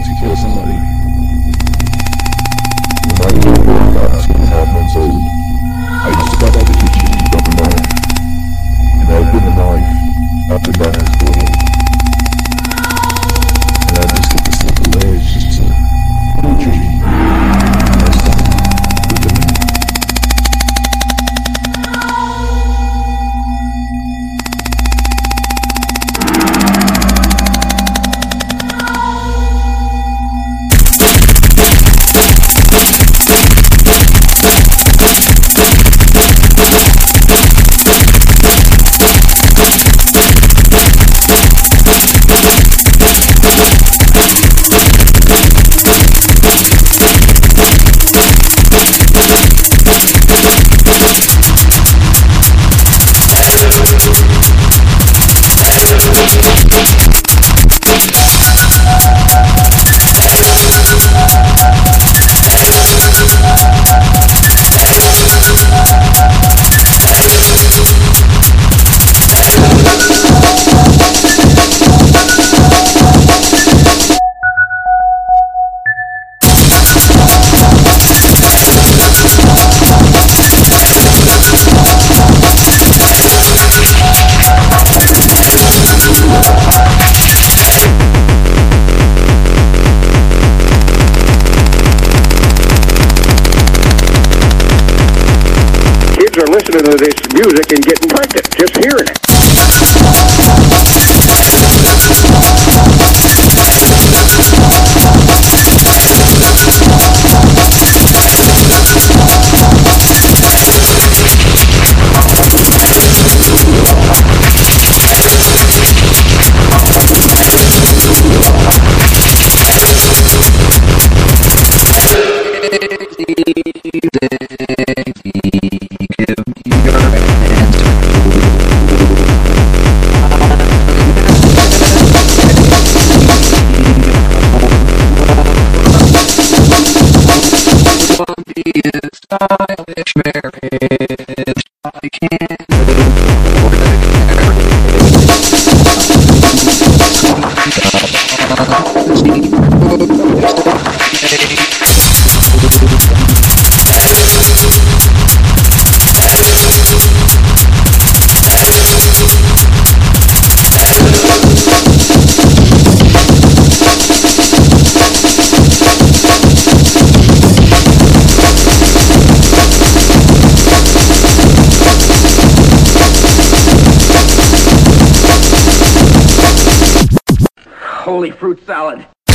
to kill somebody. When I was over about 2.5 months old, I used to come out of the kitchen and grab a knife, and I'd bring a knife up to Diana's body, and I'd just get this little ledge just to torture me. My stomach with the knife. Are listening to this music and getting pregnant, just hearing it. Stylish marriage, I can't holy fruit salad.